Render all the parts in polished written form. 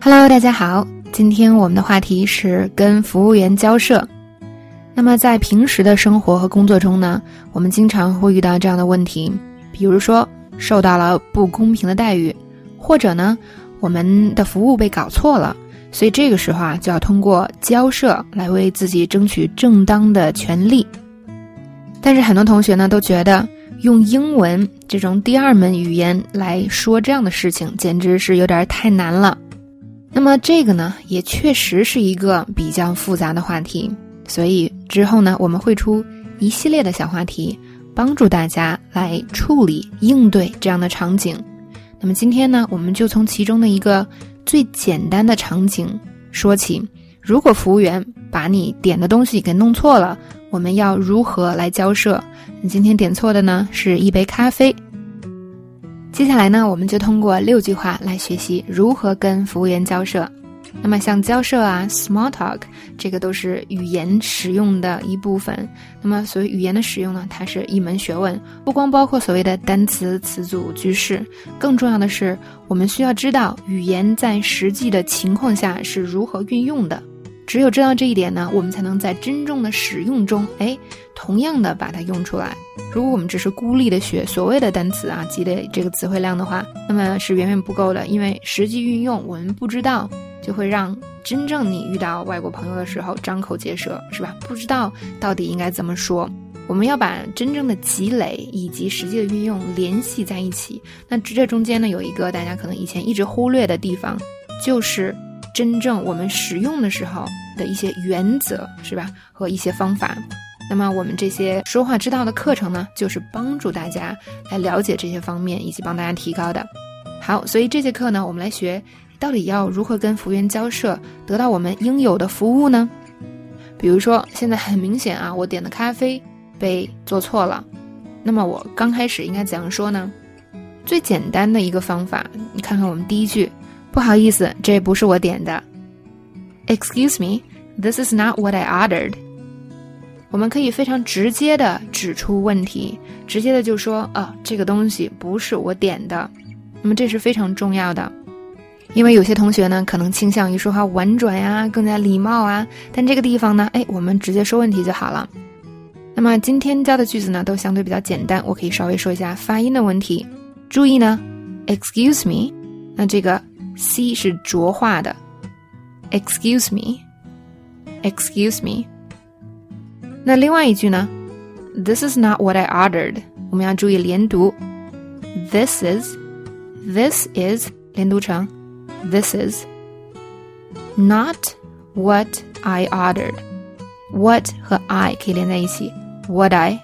Hello， 大家好，今天我们的话题是跟服务员交涉。那么在平时的生活和工作中呢，我们经常会遇到这样的问题，比如说受到了不公平的待遇，或者呢我们的服务被搞错了，所以这个时候就要通过交涉来为自己争取正当的权利。但是很多同学呢都觉得用英文这种第二门语言来说这样的事情简直是有点太难了。那么这个呢也确实是一个比较复杂的话题，所以之后呢我们会出一系列的小话题，帮助大家来处理应对这样的场景。那么今天呢我们就从其中的一个最简单的场景说起，如果服务员把你点的东西给弄错了，我们要如何来交涉？你今天点错的呢是一杯咖啡。接下来呢我们就通过6句话来学习如何跟服务员交涉。那么像交涉small talk 这个都是语言使用的一部分。那么所谓语言的使用呢，它是一门学问，不光包括所谓的单词、词组、句式，更重要的是我们需要知道语言在实际的情况下是如何运用的。只有知道这一点呢，我们才能在真正的使用中同样的把它用出来。如果我们只是孤立的学所谓的单词积累这个词汇量的话，那么是远远不够的，因为实际运用我们不知道，就会让真正你遇到外国朋友的时候张口结舌，是吧？不知道到底应该怎么说。我们要把真正的积累以及实际的运用联系在一起。那这中间呢有一个大家可能以前一直忽略的地方，就是真正我们使用的时候的一些原则，是吧？和一些方法。那么我们这些说话之道的课程呢，就是帮助大家来了解这些方面，以及帮大家提高的。好，所以这节课呢，我们来学到底要如何跟服务员交涉，得到我们应有的服务呢？比如说现在很明显我点的咖啡被做错了，那么我刚开始应该怎样说呢？最简单的一个方法，你看看我们第一句，不好意思，这不是我点的。 Excuse me, this is not what I ordered。 我们可以非常直接的指出问题，直接的就说这个东西不是我点的。那么这是非常重要的，因为有些同学呢可能倾向于说话婉转更加礼貌但这个地方呢我们直接说问题就好了。那么今天教的句子呢都相对比较简单，我可以稍微说一下发音的问题。注意呢 excuse me， 那这个 C 是浊化的， excuse me excuse me。 那另外一句呢 This is not what I ordered， 我们要注意连读， This is 连读成 This is not what I ordered。 What 和 I 可以连在一起， What I。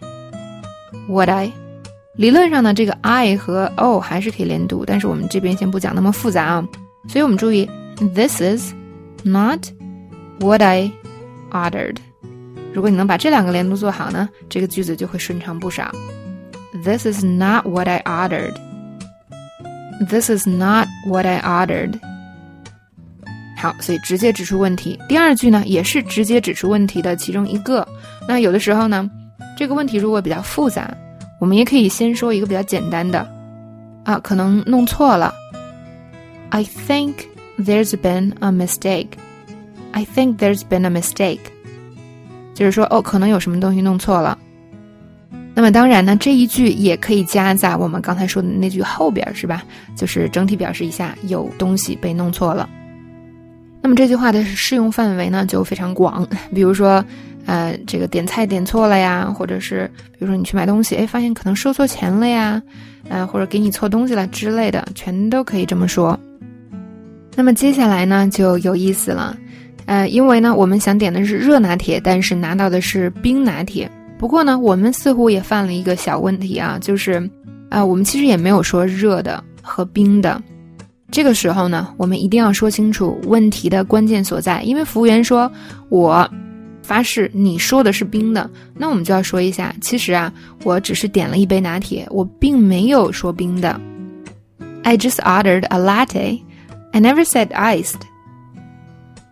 理论上呢这个 I 和 O 还是可以连读，但是我们这边先不讲那么复杂所以我们注意 This is not what I ordered。 如果你能把这两个连读做好呢，这个句子就会顺畅不少。 This is not what I ordered。 This is not what I ordered。 好，所以直接指出问题。第二句呢也是直接指出问题的其中一个。那有的时候呢这个问题如果比较复杂，我们也可以先说一个比较简单的可能弄错了。 I think there's been a mistake。 I think there's been a mistake， 就是说可能有什么东西弄错了。那么当然呢这一句也可以加在我们刚才说的那句后边，是吧？就是整体表示一下有东西被弄错了。那么这句话的适用范围呢就非常广，比如说这个点菜点错了呀，或者是比如说你去买东西发现可能收错钱了呀，或者给你错东西了之类的，全都可以这么说。那么接下来呢就有意思了，因为呢我们想点的是热拿铁，但是拿到的是冰拿铁。不过呢我们似乎也犯了一个小问题就是我们其实也没有说热的和冰的。这个时候呢我们一定要说清楚问题的关键所在，因为服务员说我发誓你说的是冰的，那我们就要说一下，其实我只是点了一杯拿铁，我并没有说冰的。 I just ordered a latte, I never said iced。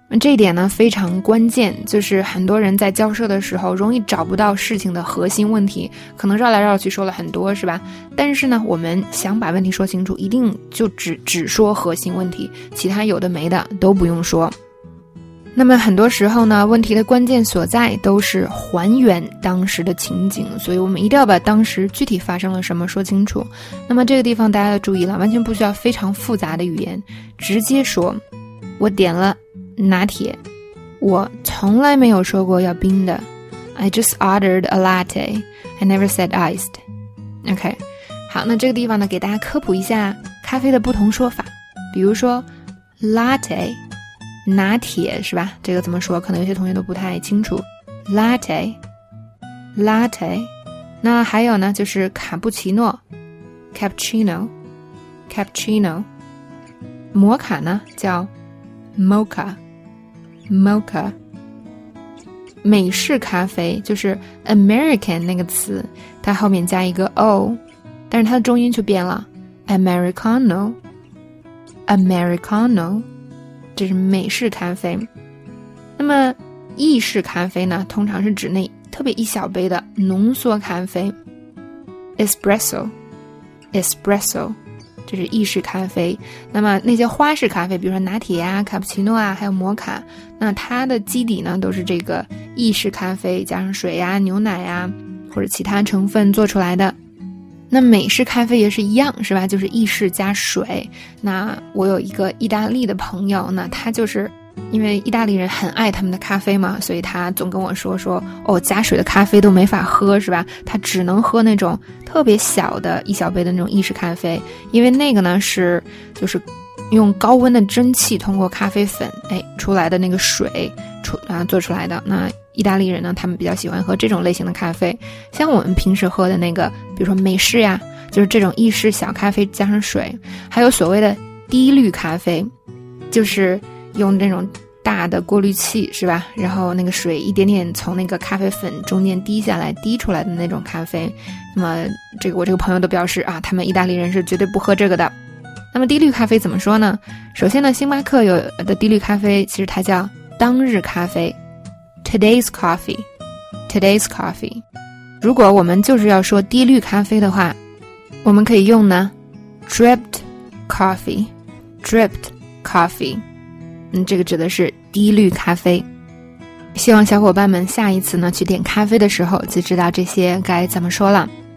这一点呢非常关键，就是很多人在交涉的时候容易找不到事情的核心问题，可能绕来绕去说了很多，是吧？但是呢，我们想把问题说清楚，一定就只说核心问题，其他有的没的都不用说。那么很多时候呢，问题的关键所在都是还原当时的情景，所以我们一定要把当时具体发生了什么说清楚。那么这个地方大家要注意了，完全不需要非常复杂的语言，直接说我点了拿铁，我从来没有说过要冰的。I just ordered a latte. I never said iced. OK， 好，那这个地方呢，给大家科普一下咖啡的不同说法。比如说 latte， 拿铁是吧？这个怎么说？可能有些同学都不太清楚。latte。那还有呢，就是卡布奇诺 cappuccino。摩卡呢叫mocha。美式咖啡就是 American 那个词，它后面加一个 O， 但是它的重音就变了 Americano， 这是美式咖啡。那么意式咖啡呢，通常是指那特别一小杯的浓缩咖啡 Espresso， 这是意式咖啡。那么那些花式咖啡，比如说拿铁啊、卡布奇诺啊，还有摩卡，那它的基底呢都是这个意式咖啡加上水啊、牛奶啊或者其他成分做出来的。那美式咖啡也是一样，是吧？就是意式加水。那我有一个意大利的朋友，那他就是因为意大利人很爱他们的咖啡嘛，所以他总跟我说加水的咖啡都没法喝，是吧？他只能喝那种特别小的一小杯的那种意式咖啡，因为那个呢就是用高温的蒸汽通过咖啡粉出来的那个水做出来的。那意大利人呢，他们比较喜欢喝这种类型的咖啡，像我们平时喝的那个比如说美式呀，就是这种意式小咖啡加上水。还有所谓的低滤咖啡，就是用这种大的过滤器，是吧？然后那个水一点点从那个咖啡粉中间滴下来滴出来的那种咖啡。那么我这个朋友都表示他们意大利人是绝对不喝这个的。那么低滤咖啡怎么说呢？首先呢，星巴克有的低滤咖啡其实它叫当日咖啡 Today's Coffee。 如果我们就是要说低滤咖啡的话，我们可以用呢 Dripped Coffee。这个指的是低滤咖啡。希望小伙伴们下一次呢去点咖啡的时候就知道这些该怎么说了。